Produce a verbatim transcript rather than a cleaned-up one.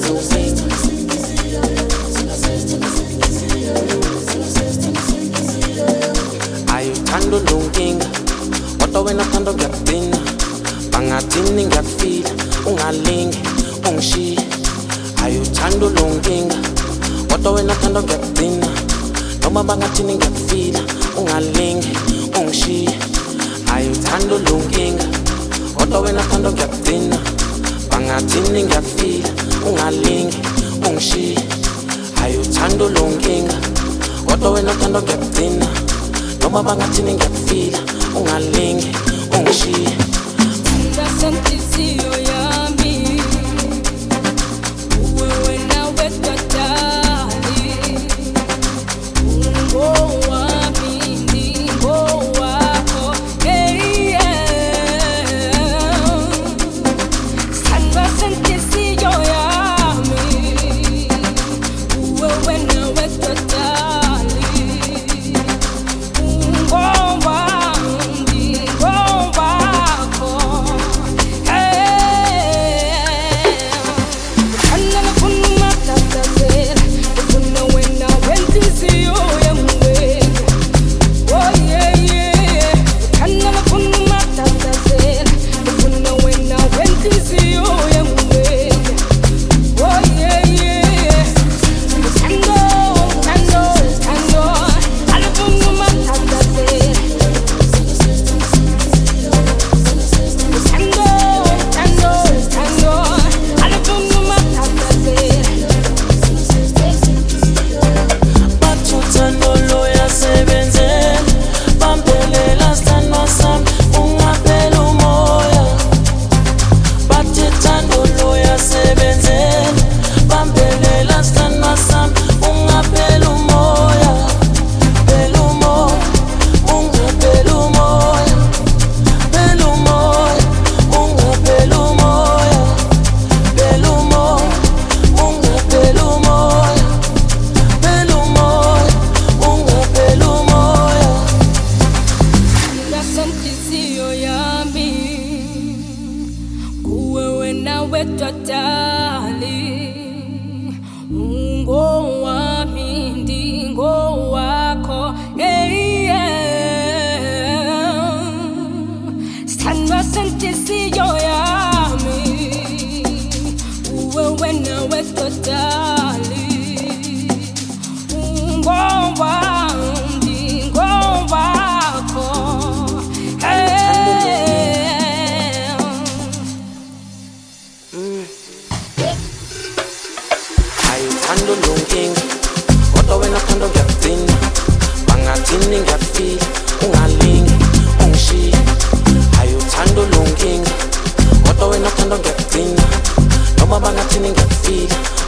Ayuthanda ulunkinga kodwa wena thando ngiyakudina bangathini ngiyakufila ungalingi ungishiye ayuthanda ulunkinga kodwa wena thando ngiyakudina noma bangathini ngiyakufila ungalingi ungishiye ayuthanda ulunkinga kodwa wena thando ngiyakudina bangathini ngiyakufila ungalingi ungishiye ayuthanda ulunkinga kodwa wena thando ngiyakudina noma bangathini ngiyakufila ungalingi ungishiye Sentencio yami wewe nawe tatali ungo wami ndingo wako hey Sandra sentencio yami wewe nawe tatali ungo wami ndingo wako Totally ungo wami ndingo wako hey Sandra sentencio yami wewe nawe totally ungo wami ndingo wako Ayuthanda ulunkinga kodwa wena thando ngiyakudina bangathini ngiyakufila ungalingi ungishiye ayuthanda ulunkinga kodwa wena thando ngiyakudina noma bangathini ngiyakufila